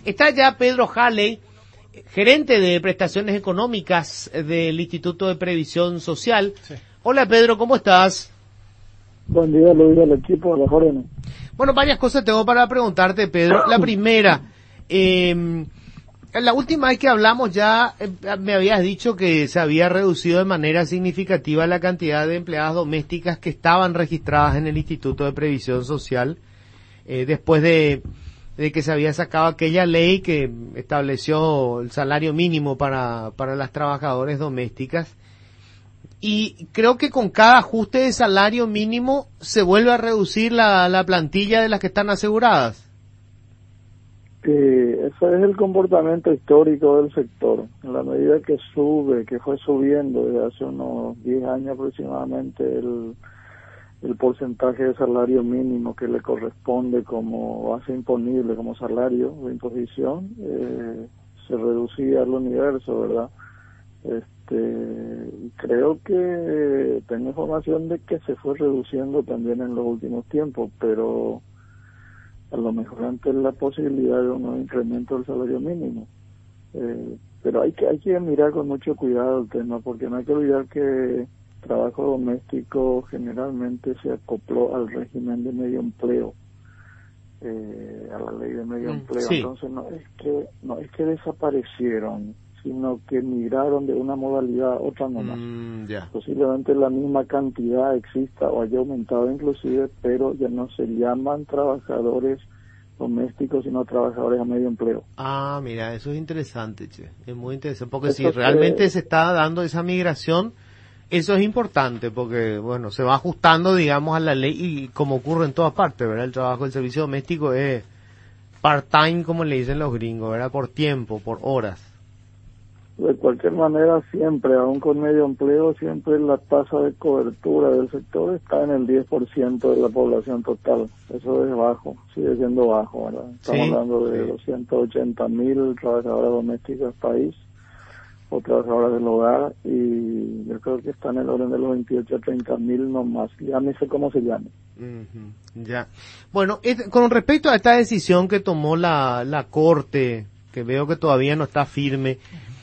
Está ya Pedro Halley, gerente de prestaciones económicas del Instituto de Previsión Social. Sí. Hola Pedro, ¿cómo estás? Buen día, Luis, al equipo, a las órdenes. Bueno, varias cosas tengo para preguntarte, Pedro. La primera, la última vez que hablamos ya me habías dicho que se había reducido de manera significativa la cantidad de empleadas domésticas que estaban registradas en el Instituto de Previsión Social, después de que se había sacado aquella ley que estableció el salario mínimo para las trabajadoras domésticas. Y creo que con cada ajuste de salario mínimo se vuelve a reducir la plantilla de las que están aseguradas. Ese es el comportamiento histórico del sector. En la medida que fue subiendo desde hace unos 10 años aproximadamente el porcentaje de salario mínimo que le corresponde como base imponible, como salario de imposición, se reducía el universo, ¿verdad? Creo que tengo información de que se fue reduciendo también en los últimos tiempos, pero a lo mejor antes la posibilidad de un nuevo incremento del salario mínimo. Pero hay que mirar con mucho cuidado el tema, porque no hay que olvidar que trabajo doméstico generalmente se acopló al régimen de medio empleo, a la ley de medio empleo. Sí. Entonces no es que desaparecieron, sino que migraron de una modalidad a otra nomás. Posiblemente la misma cantidad exista o haya aumentado inclusive, pero ya no se llaman trabajadores domésticos, sino trabajadores a medio empleo. Ah, mira, eso es interesante, che. Es muy interesante, porque si realmente se está dando esa migración, eso es importante, porque, bueno, se va ajustando, digamos, a la ley, y como ocurre en todas partes, ¿verdad? El trabajo del servicio doméstico es part-time, como le dicen los gringos, ¿verdad? Por tiempo, por horas. De cualquier manera, siempre, aún con medio empleo, siempre la tasa de cobertura del sector está en el 10% de la población total. Eso es bajo, sigue siendo bajo, ¿verdad? Estamos hablando de 280.000 trabajadoras domésticas país, o trabajadoras del hogar, y yo creo que está en el orden de los 28 a 30.000 nomás. Llámese como se llame. Ya. Bueno, con respecto a esta decisión que tomó la Corte, que veo que todavía no está firme,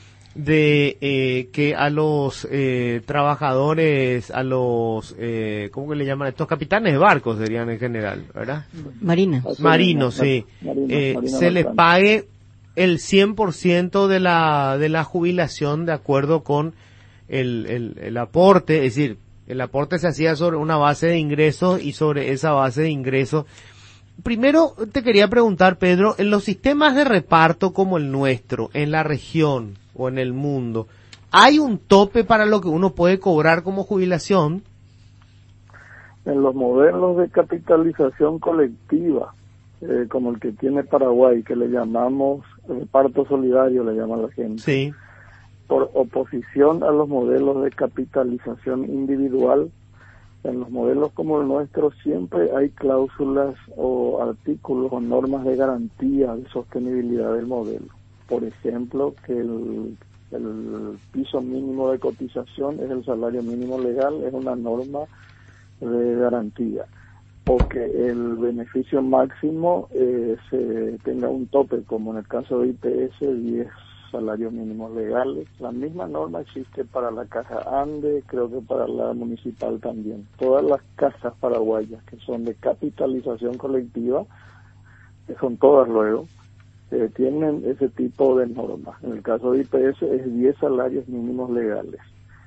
de que a los trabajadores, a los ¿cómo que le llaman? Estos capitanes de barcos serían en general, ¿verdad? Marinos, sí. Se les pague el 100% de la jubilación de acuerdo con el aporte, es decir, el aporte se hacía sobre una base de ingresos y sobre esa base de ingresos. Primero te quería preguntar, Pedro, en los sistemas de reparto como el nuestro, en la región o en el mundo, ¿hay un tope para lo que uno puede cobrar como jubilación? En los modelos de capitalización colectiva, como el que tiene Paraguay, que le llamamos reparto solidario, le llama la gente. Sí. Por oposición a los modelos de capitalización individual, en los modelos como el nuestro siempre hay cláusulas o artículos o normas de garantía de sostenibilidad del modelo. Por ejemplo, que el piso mínimo de cotización es el salario mínimo legal, es una norma de garantía. O que el beneficio máximo se tenga un tope, como en el caso de IPS, 10 salarios mínimos legales. La misma norma existe para la Caja Ande, creo que para la municipal también. Todas las cajas paraguayas que son de capitalización colectiva, que son todas luego, tienen ese tipo de normas. En el caso de IPS es 10 salarios mínimos legales.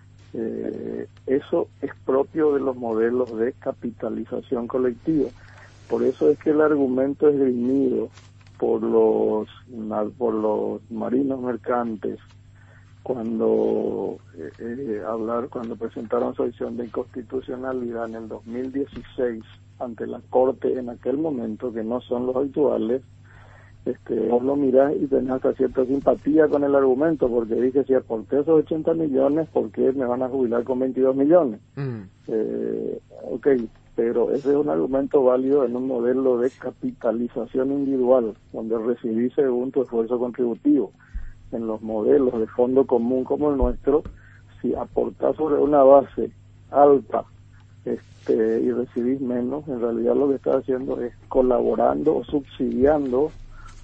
Eso es propio de los modelos de capitalización colectiva. Por eso es que el argumento esgrimido por los marinos mercantes cuando presentaron su acción de inconstitucionalidad en el 2016 ante la Corte en aquel momento, que no son los actuales, vos lo mirás y tenés hasta cierta simpatía con el argumento, porque dije, si aporté esos 80 millones, ¿por qué me van a jubilar con 22 millones? Ok, pero ese es un argumento válido en un modelo de capitalización individual, donde recibís según tu esfuerzo contributivo. En los modelos de fondo común como el nuestro, si aportás sobre una base alta y recibís menos, en realidad lo que estás haciendo es colaborando o subsidiando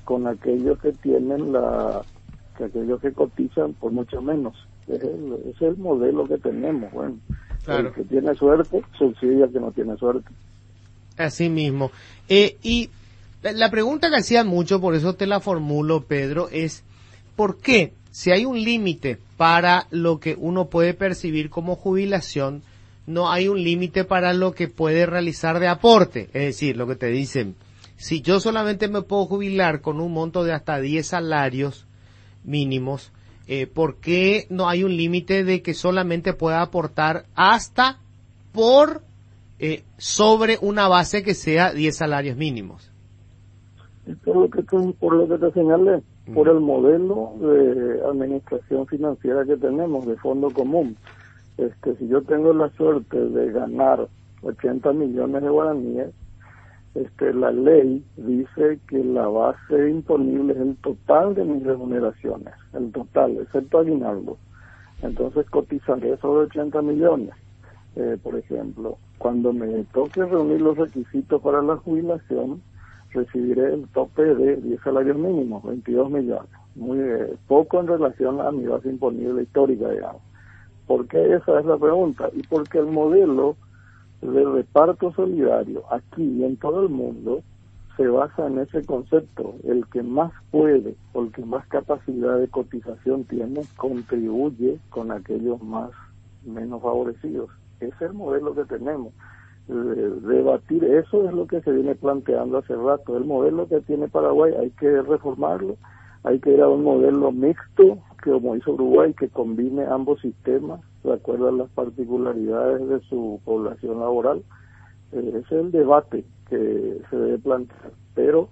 con aquellos que tienen que aquellos que cotizan por mucho menos. Es el modelo que tenemos. Bueno, Claro. el que tiene suerte subsidia al que no tiene suerte. Así mismo. Y la pregunta que hacían mucho, por eso te la formulo, Pedro, es ¿por qué, si hay un límite para lo que uno puede percibir como jubilación, no hay un límite para lo que puede realizar de aporte? Es decir, lo que te dicen, si yo solamente me puedo jubilar con un monto de hasta 10 salarios mínimos, ¿por qué no hay un límite de que solamente pueda aportar hasta por sobre una base que sea 10 salarios mínimos? Esto es por lo que te señalé, por el modelo de administración financiera que tenemos, de fondo común. Si yo tengo la suerte de ganar 80 millones de guaraníes, la ley dice que la base imponible es el total de mis remuneraciones, el total, excepto aguinaldo. Entonces cotizaré sobre 80 millones. Por ejemplo, cuando me toque reunir los requisitos para la jubilación, recibiré el tope de 10 salarios mínimos, 22 millones. Muy poco en relación a mi base imponible histórica, digamos. ¿Por qué? Esa es la pregunta. Y porque el modelo de reparto solidario aquí y en todo el mundo se basa en ese concepto. El que más puede o el que más capacidad de cotización tiene contribuye con aquellos menos favorecidos. Ese es el modelo que tenemos. Debatir eso es lo que se viene planteando hace rato. El modelo que tiene Paraguay hay que reformarlo, hay que ir a un modelo mixto, que como hizo Uruguay, que combine ambos sistemas de acuerdo a las particularidades de su población laboral. Ese es el debate que se debe plantear, pero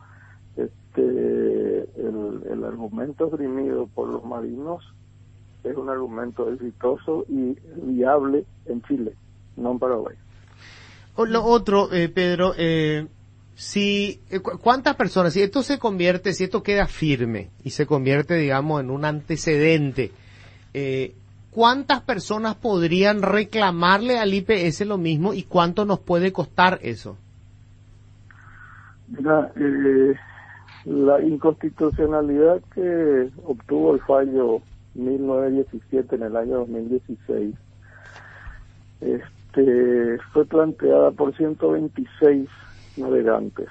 el argumento esgrimido por los marinos es un argumento exitoso y viable en Chile, no en Paraguay. Lo otro, Pedro, ¿cuántas personas, si esto queda firme y se convierte, digamos, en un antecedente, ¿cuántas personas podrían reclamarle al IPS lo mismo y cuánto nos puede costar eso? Mira, la inconstitucionalidad que obtuvo el fallo 1917 en el año 2016, fue planteada por 126 navegantes.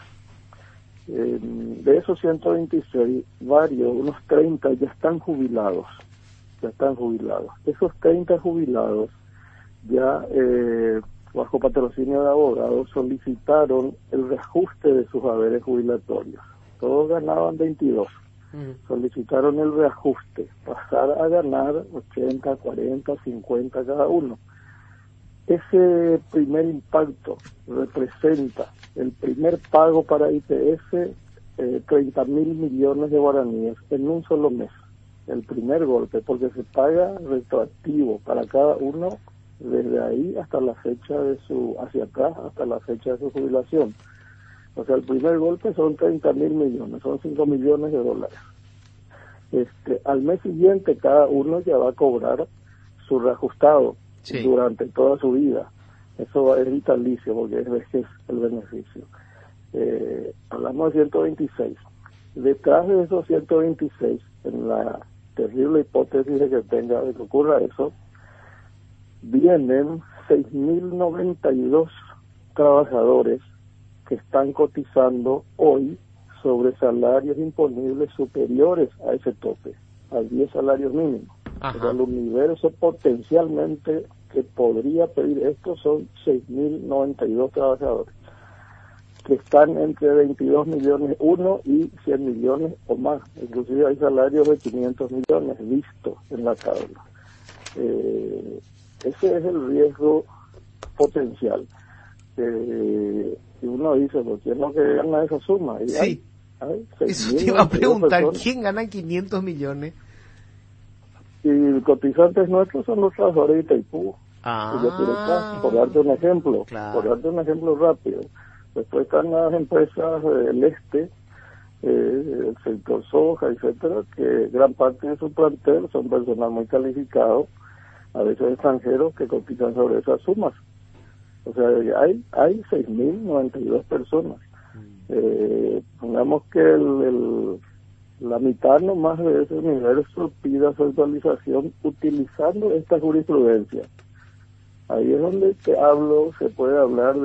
De esos 126, unos 30 ya están jubilados. Esos 30 jubilados ya, bajo patrocinio de abogados, solicitaron el reajuste de sus haberes jubilatorios. Todos ganaban 22. Solicitaron el reajuste, pasar a ganar 80, 40, 50 cada uno. Ese primer impacto representa el primer pago para IPS, 30.000 millones de guaraníes en un solo mes. El primer golpe, porque se paga retroactivo para cada uno desde ahí hasta la fecha hacia atrás, hasta la fecha de su jubilación. O sea, el primer golpe son 30.000 millones, son 5 millones de dólares. Al mes siguiente cada uno ya va a cobrar su reajustado. Sí. Durante toda su vida. Eso es vitalicio porque es vejez el beneficio. Hablamos de 126. Detrás de esos 126, en la terrible hipótesis de que ocurra eso, vienen 6.092 trabajadores que están cotizando hoy sobre salarios imponibles superiores a ese tope, a 10 salarios mínimos. O sea, el universo potencialmente que podría pedir esto son 6.092 trabajadores que están entre 22 millones uno y 100 millones o más. Inclusive hay salarios de 500 millones vistos en la tabla. Ese es el riesgo potencial. Y uno dice, ¿por quién no que gana esa suma? Y sí. Eso te iba a preguntar, personas. ¿Quién gana 500 millones? Y cotizantes nuestros son los trabajadores de Itaipú, por darte un ejemplo, rápido. Después están las empresas del el sector soja, etcétera, que gran parte de su plantel son personal muy calificado, a veces extranjeros, que cotizan sobre esas sumas. O sea, hay 6.092 personas. Pongamos que La mitad nomás de ese universo pida su actualización utilizando esta jurisprudencia. Ahí es donde se puede hablar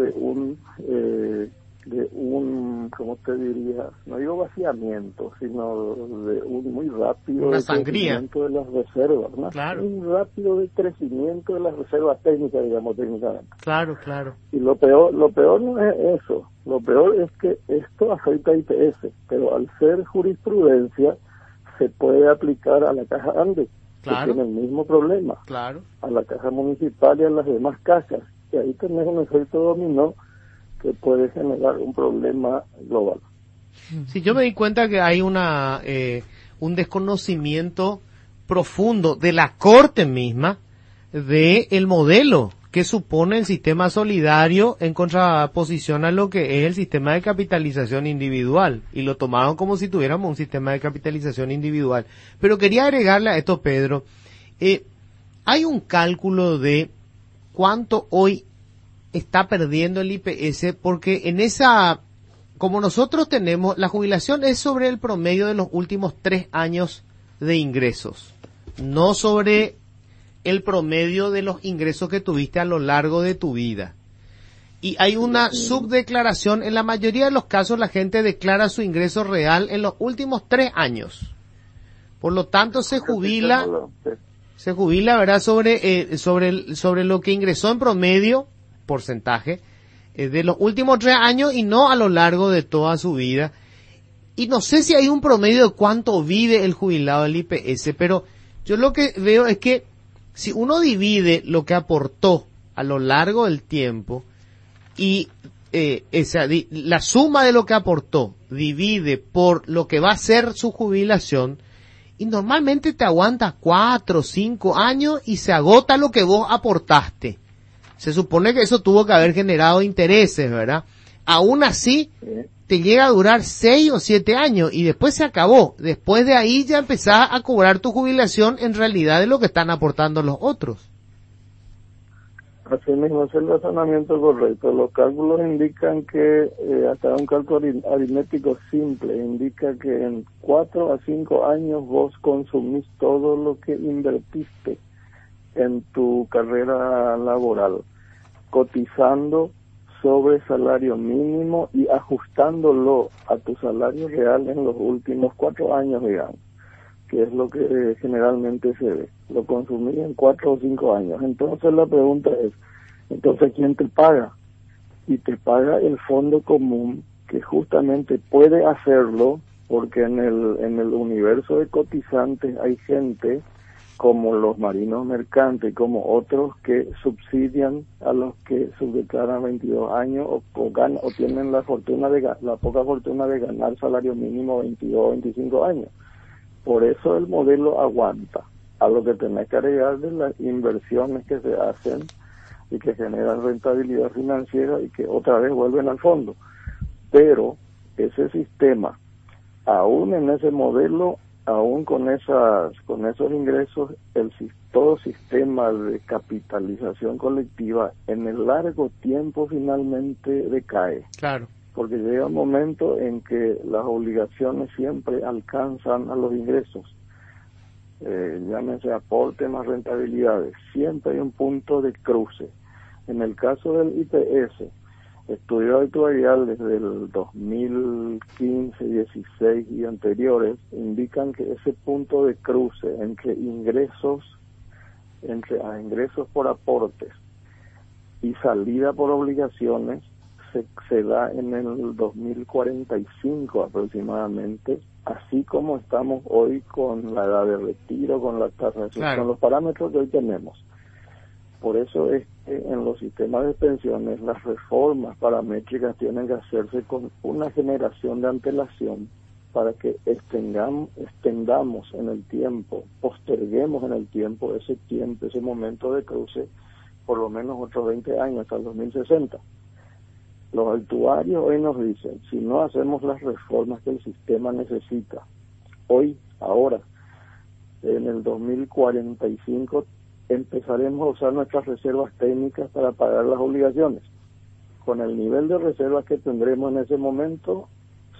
de un, ¿cómo te diría? No digo vaciamiento, sino de un muy rápido una sangría crecimiento de las reservas, ¿no? Claro. Un rápido de crecimiento de las reservas técnicas, digamos, técnicamente. Claro. Y lo peor no es eso, lo peor es que esto afecta a IPS, pero al ser jurisprudencia se puede aplicar a la Caja Andes, Claro. que tiene el mismo problema, Claro. a la Caja Municipal y a las demás cajas, y ahí tenés un efecto dominó que puede generar un problema global. Sí, yo me di cuenta que hay un desconocimiento profundo de la Corte misma de el modelo que supone el sistema solidario en contraposición a lo que es el sistema de capitalización individual, y lo tomaron como si tuviéramos un sistema de capitalización individual. Pero quería agregarle a esto, Pedro, hay un cálculo de cuánto hoy está perdiendo el IPS, porque como nosotros tenemos, la jubilación es sobre el promedio de los últimos 3 años de ingresos, no sobre el promedio de los ingresos que tuviste a lo largo de tu vida. Y hay una subdeclaración, en la mayoría de los casos la gente declara su ingreso real en los últimos 3 años. Por lo tanto se jubila, ¿verdad? Sobre lo que ingresó en promedio, porcentaje, de los últimos 3 años y no a lo largo de toda su vida. Y no sé si hay un promedio de cuánto vive el jubilado del IPS, pero yo lo que veo es que si uno divide lo que aportó a lo largo del tiempo y la suma de lo que aportó divide por lo que va a ser su jubilación, y normalmente te aguanta 4 o 5 años y se agota lo que vos aportaste. Se supone que eso tuvo que haber generado intereses, ¿verdad? Aún así, te llega a durar 6 o 7 años y después se acabó. Después de ahí ya empezás a cobrar tu jubilación en realidad de lo que están aportando los otros. Así mismo es el razonamiento correcto. Los cálculos indican que, hasta un cálculo aritmético simple, indica que en 4 a 5 años vos consumís todo lo que invertiste en tu carrera laboral, cotizando sobre salario mínimo y ajustándolo a tu salario real en los últimos 4 años, digamos, que es lo que generalmente se ve. Lo consumí en 4 o 5 años. Entonces la pregunta es, entonces ¿quién te paga? Y te paga el fondo común, que justamente puede hacerlo porque en el universo de cotizantes hay gente como los marinos mercantes, como otros que subsidian a los que subdeclaran 22 años o tienen la poca fortuna de ganar salario mínimo 22 o 25 años. Por eso el modelo aguanta. A lo que tenés que agregar de las inversiones que se hacen y que generan rentabilidad financiera y que otra vez vuelven al fondo. Pero ese sistema, aún en ese modelo, aún con esos ingresos, todo sistema de capitalización colectiva en el largo tiempo finalmente decae. Claro. Porque llega un momento en que las obligaciones siempre alcanzan a los ingresos. Llámense aporte más rentabilidades. Siempre hay un punto de cruce. En el caso del IPS, estudios actuariales del 2015, 16 y anteriores indican que ese punto de cruce entre ingresos por aportes y salida por obligaciones se da en el 2045 aproximadamente, así como estamos hoy con la edad de retiro, con la tasa de Claro. con los parámetros que hoy tenemos. Por eso es que en los sistemas de pensiones las reformas paramétricas tienen que hacerse con una generación de antelación para que extendamos en el tiempo, posterguemos en el tiempo, ese momento de cruce, por lo menos otros 20 años, hasta el 2060. Los actuarios hoy nos dicen, si no hacemos las reformas que el sistema necesita, hoy, ahora, en el 2045, empezaremos a usar nuestras reservas técnicas para pagar las obligaciones. Con el nivel de reservas que tendremos en ese momento,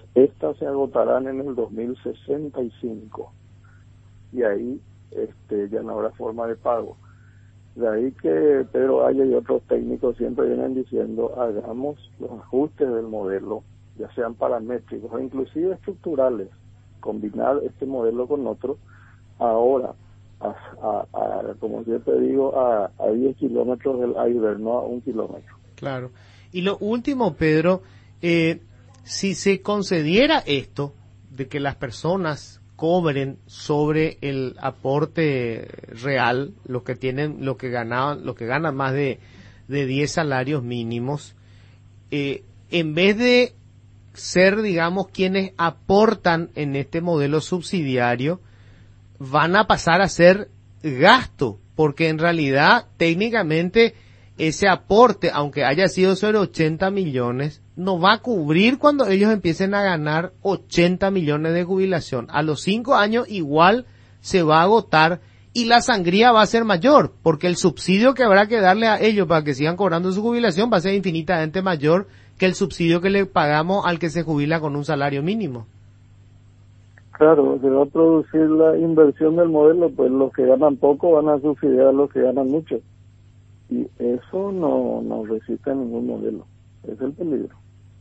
Estas se agotarán en el 2065 y ahí ya no habrá forma de pago. De ahí que Pedro Aya y otros técnicos siempre vienen diciendo, hagamos los ajustes del modelo, ya sean paramétricos o inclusive estructurales, combinar este modelo con otro, ahora, como siempre digo, a 10 kilómetros del iceberg, no a 1 kilómetro. Claro. Y lo último, Pedro, si se concediera esto, de que las personas cobren sobre el aporte real, los que ganan más de 10 salarios mínimos, en vez de ser, digamos, quienes aportan en este modelo subsidiario, van a pasar a ser gasto, porque en realidad, técnicamente, ese aporte, aunque haya sido sobre 80 millones, no va a cubrir cuando ellos empiecen a ganar 80 millones de jubilación. A los 5 años igual se va a agotar y la sangría va a ser mayor, porque el subsidio que habrá que darle a ellos para que sigan cobrando su jubilación va a ser infinitamente mayor que el subsidio que le pagamos al que se jubila con un salario mínimo. Claro, se va a producir la inversión del modelo, pues los que ganan poco van a subsidiar a los que ganan mucho. Y eso no resiste a ningún modelo. Es el peligro.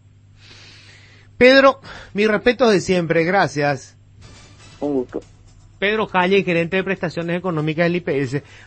Pedro, mi respeto de siempre, gracias. Un gusto. Pedro Calle, gerente de prestaciones económicas del IPS.